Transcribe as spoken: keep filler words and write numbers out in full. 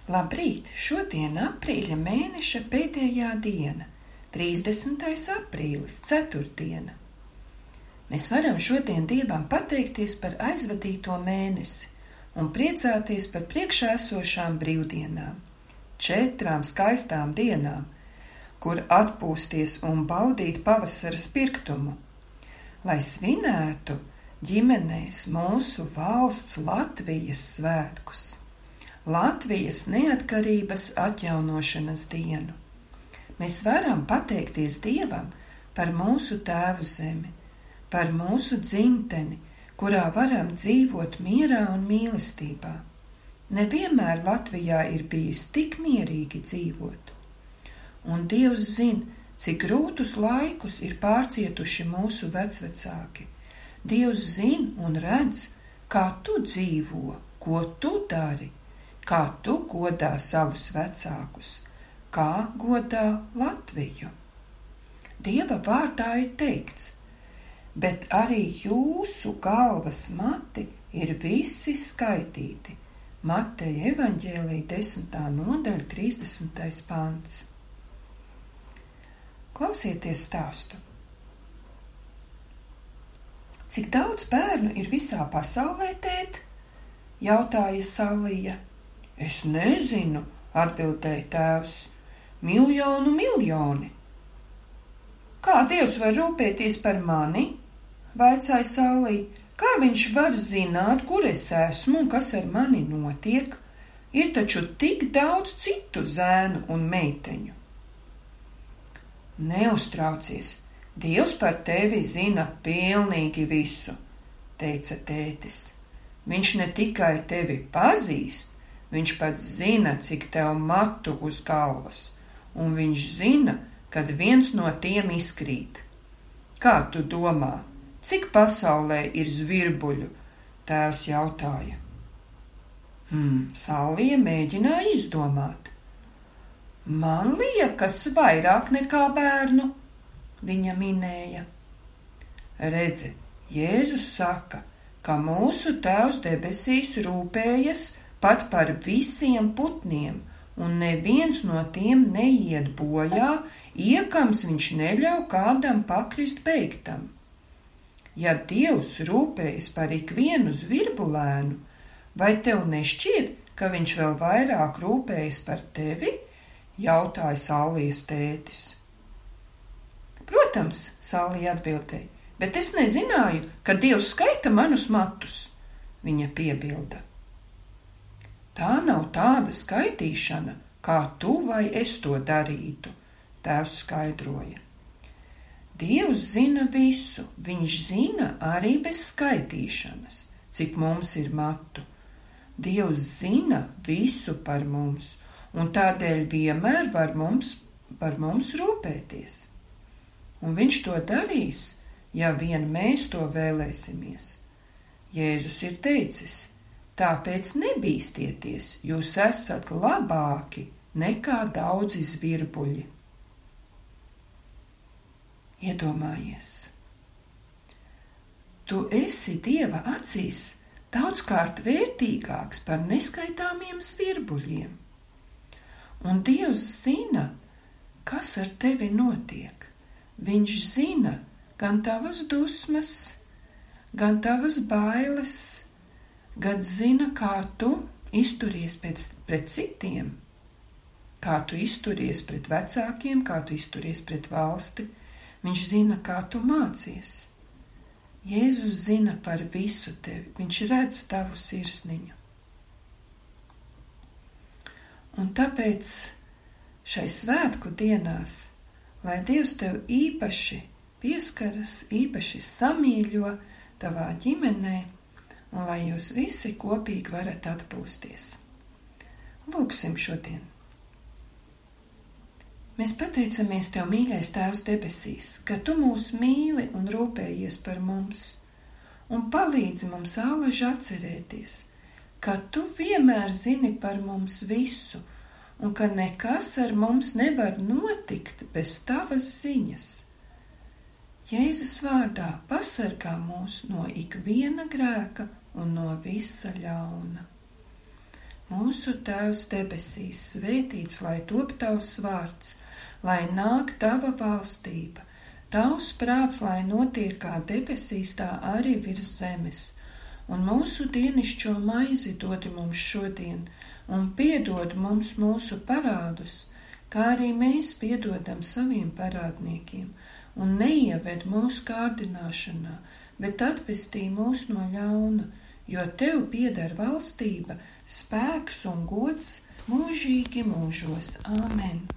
Labrīt! Šodien aprīļa mēneša pēdējā diena, trīsdesmitais aprīlis, ceturtdiena. Mēs varam šodien Dievam pateikties par aizvadīto mēnesi un priecāties par priekšā esošām brīvdienām, četrām skaistām dienām, kur atpūsties un baudīt pavasara spirktumu, lai svinētu ģimenēs mūsu valsts Latvijas svētkus. Latvijas neatkarības atjaunošanas dienu. Mēs varam pateikties Dievam par mūsu tēvu zemi, par mūsu dzimteni, kurā varam dzīvot mierā un mīlestībā. Nevienmēr Latvijā ir bijis tik mierīgi dzīvot. Un Dievs zina, cik grūtus laikus ir pārcietuši mūsu vecvecāki. Dievs zina un redz, kā tu dzīvo, ko tu dari, kā tu godā savus vecākus, kā godā Latviju. Dieva vārdā ir teikts, bet arī jūsu galvas mati ir visi skaitīti. Mateja evaņģēlija desmitā nodaļa, trīsdesmitais pants. Klausieties stāstu. Cik daudz bērnu ir visā pasaulē, tēt? Jautāja Salija. Es nezinu, atbildēja tēvs. Miljonu miljoni. Kā Dievs var rūpēties par mani? Vaicāja Salija. Kā viņš var zināt, kur es esmu un kas ar mani notiek? Ir taču tik daudz citu zēnu un meiteņu. Neuztraucies, Dievs par tevi zina pilnīgi visu, teica tētis. Viņš ne tikai tevi pazīst, viņš pats zina, cik tev matu uz galvas, un viņš zina, kad viens no tiem izkrīt. Kā tu domā, cik pasaulē ir zvirbuļu? Tēvs jautāja. Hmm, Salija mēģināja izdomāt. Man liekas vairāk nekā bērnu, viņa minēja. Redzi, Jēzus saka, ka mūsu Tēvs debesīs rūpējas pat par visiem putniem, un neviens no tiem neiet bojā, iekams viņš neļauj kādam pakrist beigtam. Ja Dievs rūpējas par ikvienu zvirbulēnu, vai tev nešķiet, ka viņš vēl vairāk rūpējas par tevi? Jautāja Salijas tētis. Protams, Salija atbildēja, bet es nezināju, ka Dievs skaita manus matus, viņa piebilda. Tā nav tāda skaitīšana, kā tu vai es to darītu, tēvs skaidroja. Dievs zina visu, viņš zina arī bez skaitīšanas, cik mums ir matu. Dievs zina visu par mums, un tādēļ vienmēr var mums, par mums rūpēties. Un viņš to darīs, ja vien mēs to vēlēsimies. Jēzus ir teicis, tāpēc nebīstieties, jūs esat labāki nekā daudzi zvirbuļi. Iedomājies, tu esi Dieva acīs daudzkārt vērtīgāks par neskaitāmiem zvirbuļiem. Un Dievs zina, kas ar tevi notiek. Viņš zina gan tavas dusmas, gan tavas bailes, gan zina, kā tu izturies pēc, pret citiem, kā tu izturies pret vecākiem, kā tu izturies pret valsti. Viņš zina, kā tu mācies. Jēzus zina par visu tevi, viņš redz tavu sirsniņu. Un tāpēc šai svētku dienās, lai Dievs tev īpaši pieskaras, īpaši samīļo tavā ģimenē, un lai jūs visi kopīgi varat atpūsties. Lūksim šodien. Mēs pateicamies Tev, mīļais Tēvs debesīs, ka Tu mūs mīli un rūpējies par mums, un palīdzi mums ālaži atcerēties, ka Tu vienmēr zini par mums visu, un ka nekas ar mums nevar notikt bez Tavas ziņas. Jēzus vārdā pasargā mūs no ikviena grēka un no visa ļauna. Mūsu Tēvs debesīs, svētīts lai top tavs vārds, lai nāk tava valstība, tavs prāts, lai notiek kā debesīs, tā arī virs zemes. Un mūsu dienišķo maizi dod mums šodien, un piedod mums mūsu parādus, kā arī mēs piedodam saviem parādniekiem, un neieved mūsu kārdināšanā, bet atpestī mūs no ļauna, jo tev pieder valstība, spēks un gods mūžīgi mūžos. Āmen!